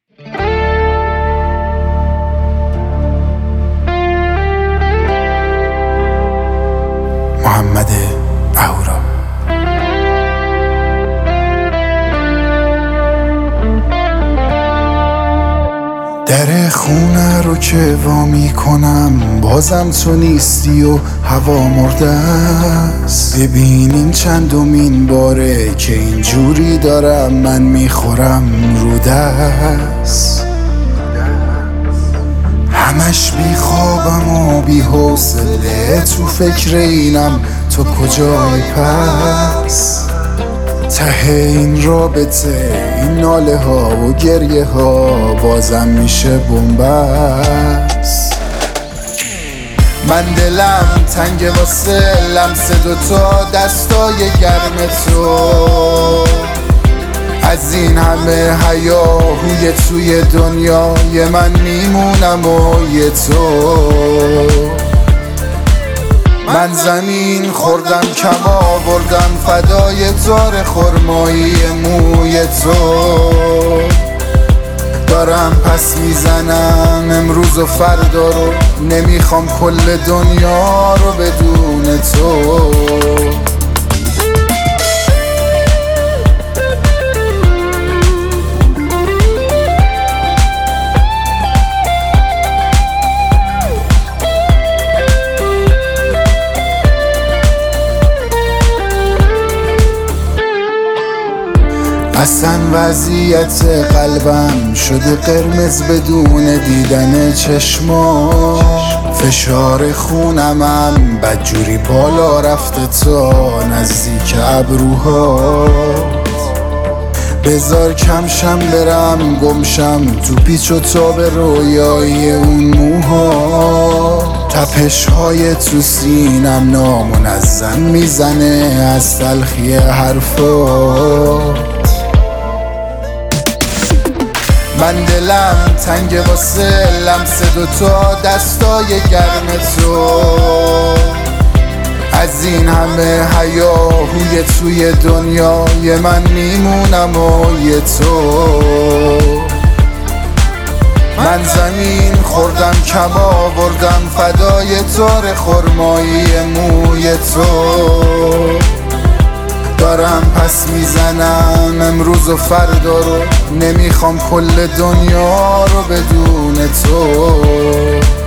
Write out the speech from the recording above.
محمد اهورا. در خونه رو که وا میکنم بازم تو نیستی و هوا مرده است. ببینین چندمین باره که اینجوری دارم من میخورم رو دست. همش بی خوابم و بی حوصله، تو فکر اینم تو کجای پس. ته این رابطه این ناله ها و گریه ها بازم میشه بنبست. من دلم تنگ واسه لمس دوتا دستای گرم تو. از این همه هیاهوی توی دنیای من میمونم و یه تو. من زمین خوردم کم آوردم فدای تار خرمایی موی تو. دارم پس میزنم امروز و فردا رو، نمیخوام کل دنیا رو بدون تو. اصلا وضعیت قلبم شده قرمز بدون دیدن چشما. فشار خونمم بدجوری بالا رفته تا نزدیک ابروها. بذار کمشم برم گمشم تو پیچ و تاب رویای اون موها. تپش های تو سینم نامنظم میزنه از تلخی حرفات. من دلم تنگ واسه لمس دوتا دستای گرم تو. از این همه هیاهوی توی دنیای من میمونم و یه تو. من زمین خوردم کم آوردم فدای تار خرمایی موی تو. دارم پس میزنم امروز و فردا رو، نمیخوام کل دنیا رو بدون تو.